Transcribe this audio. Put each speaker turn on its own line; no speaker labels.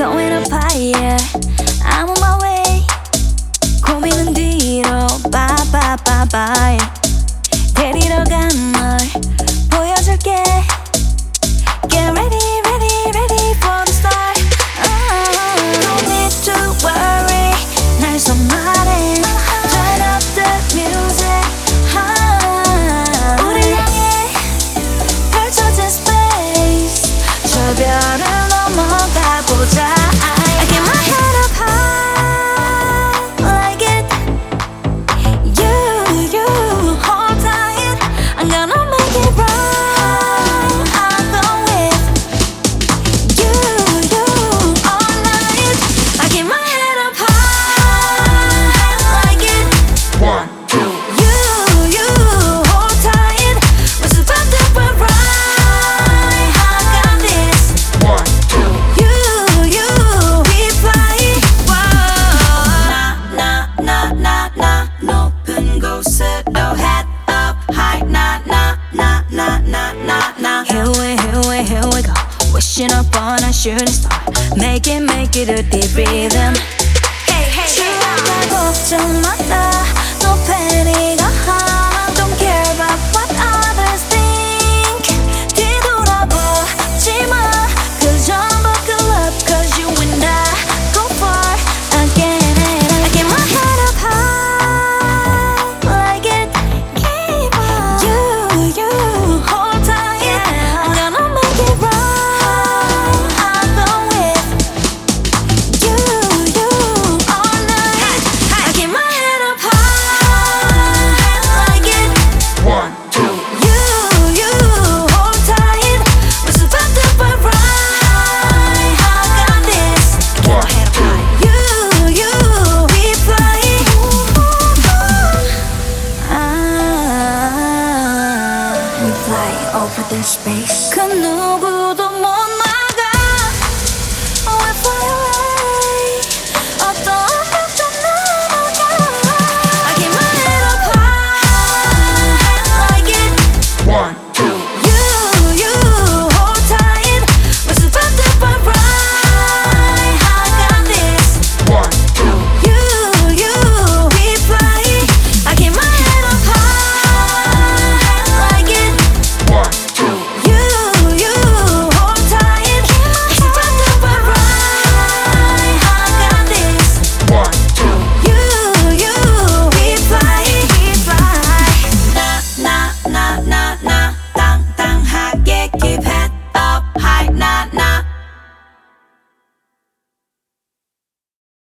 going up higher. I'm on my way. 고민은 뒤로 bye bye bye bye. 데리러 간 널 보여줄게. Get ready, ready, ready for the start. No need to worry. 날 손말해. Turn up the music. 우리 향해 펼쳐진 space. 저 별을 넘어가 보자. I get my head up high like it. You hold tight. I'm gonna make it right. I'll go with you all night. I get my head up high like it.
One, two.
You hold tight. We're about to run right. I got this.
One, two.
You we fly. 나 높은 곳으로 head up high. Here we go. Wishing upon a shooting star. Make it a deep rhythm. 추억과 걱정 마다. No panic, don't care about what others think. 뒤돌아보지 마. 그저 buckle up, 'cause you and I go far again. I get my head up high like it. Keep on. You hold tight. I'm gonna make it right. I'll go with you all night. I get my head up high like it.
One, two.
You hold tight. We're about to run right. I got this.
One, two.
You we fly. We fly over the space. 그 누구도 못 나.